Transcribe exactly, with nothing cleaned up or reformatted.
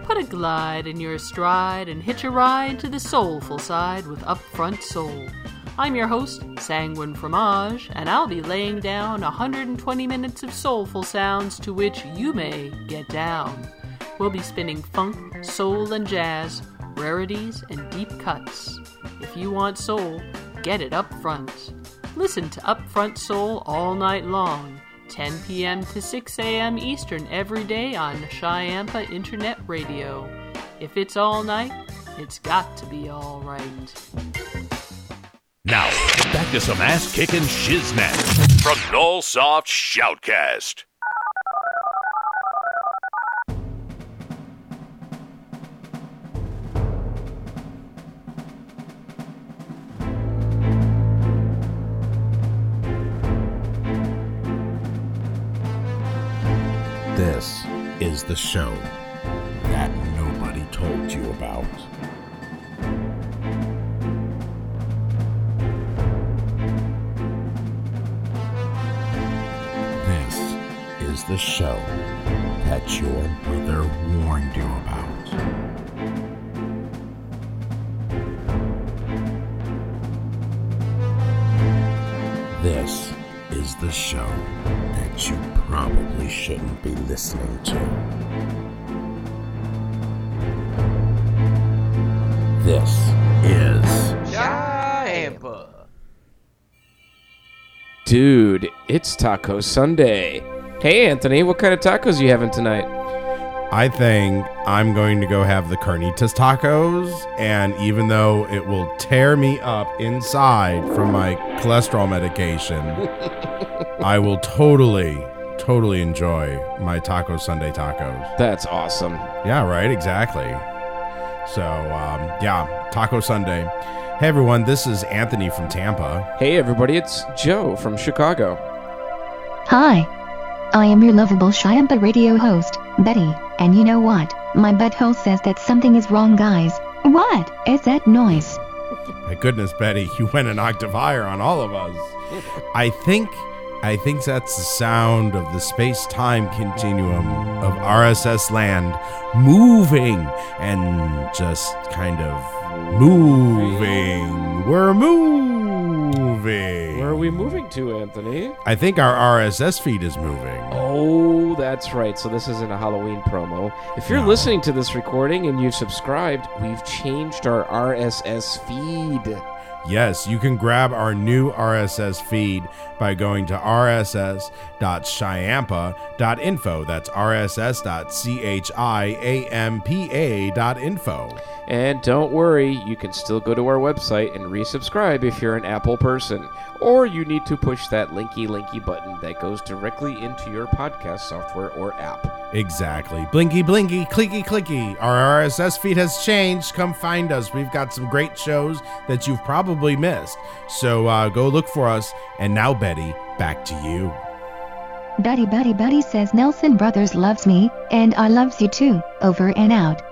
Put a glide in your stride and hitch a ride to the soulful side with Upfront Soul. I'm your host, Sanguine Fromage, and I'll be laying down one hundred twenty minutes of soulful sounds to which you may get down. We'll be spinning funk, soul, and jazz, rarities, and deep cuts. If you want soul, get it up front. Listen to Upfront Soul all night long, ten p.m. to six a.m. Eastern every day on Chiampa Internet Radio. If it's all night, it's got to be all right. Now, back to some ass-kicking shiznat from Nullsoft Shoutcast. This is the show that nobody told you about. This is the show that your mother warned you about. This is the show that you probably shouldn't be listening to. This is Chiampa. Dude, it's Taco Sunday. Hey, Anthony, what kind of tacos are you having tonight? I think I'm going to go have the carnitas tacos, and even though it will tear me up inside from my cholesterol medication, I will totally, totally enjoy my Taco Sunday tacos. That's awesome. Yeah, right, exactly. So, um, yeah, Taco Sunday. Hey, everyone, this is Anthony from Tampa. Hey, everybody, it's Joe from Chicago. Hi. I am your lovable Chiampa radio host, Betty, and you know what? My butthole says that something is wrong, guys. What is that noise? My goodness, Betty, you went an octave higher on all of us. I think, I think that's the sound of the space-time continuum of R S S land moving and just kind of moving. We're moving. Where are we moving to, Anthony? I think our R S S feed is moving. Oh, that's right. So this isn't a Halloween promo. If you're No. listening to this recording and you've subscribed, we've changed our R S S feed. Yes, you can grab our new R S S feed by going to r s s dot chiampa dot info. That's r s s dot chiampa dot info. And don't worry, you can still go to our website and resubscribe if you're an Apple person. Or you need to push that linky linky button that goes directly into your podcast software or app. Exactly. Blinky, blinky, clicky, clicky. Our R S S feed has changed. Come find us. We've got some great shows that you've probably missed. So uh, go look for us. And now, Betty, back to you. Betty Betty Betty says Nelson Brothers loves me, and I loves you too. Over and out.